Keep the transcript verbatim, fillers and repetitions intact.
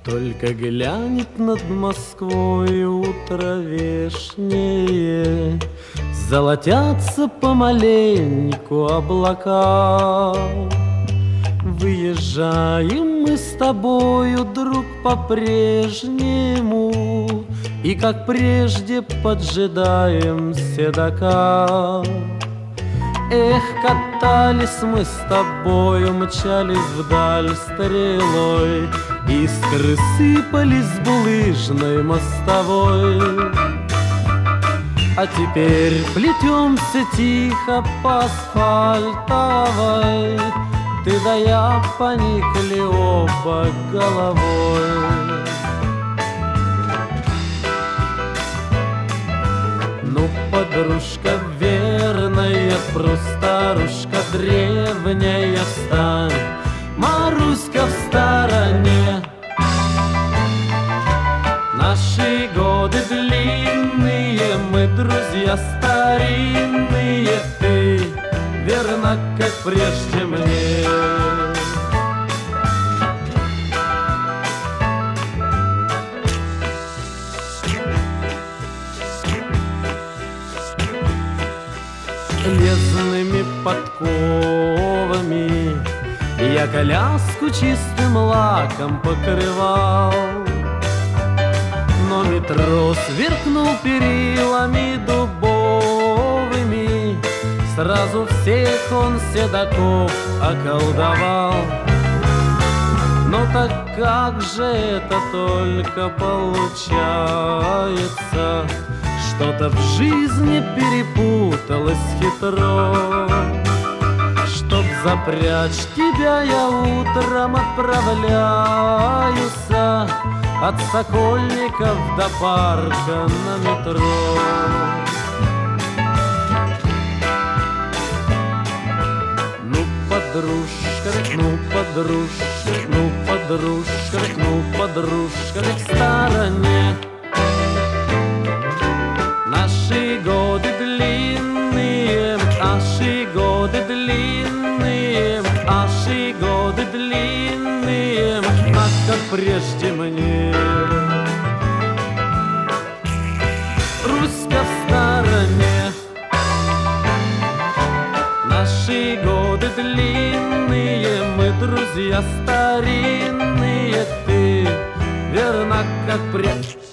Только глянет над Москвой утро вешнее, золотятся помаленьку облака. Выезжаем мы с тобою, друг, по-прежнему, и, как прежде, поджидаем седока. Эх, катались мы с тобою, мчались вдаль стрелой, искры сыпались с булыжной мостовой. А теперь плетемся тихо по асфальтовой, ты да я поникли оба головой. Ну, подружка верная, прустарушка древняя, встань, Маруська в стороне. Наши годы длинные, мы друзья старинные, ты верна, как прежде мне. Железными подковами я коляску чистым лаком покрывал, но метро сверкнул перилами дубовыми, сразу всех он седаков околдовал. Но так как же это только получается, что-то в жизни перепуталось хитро. Чтоб запрячь тебя, я утром отправляюсь от Сокольников до парка на метро. Ну, подружка, ну, подружка, ну, подружка, ну, подружка, к стороне. Наши годы длинные, наши годы длинные, наши годы длинные, а как прежде мне. Руська в стороне. Наши годы длинные, мы друзья старинные, ты верна, как прежде.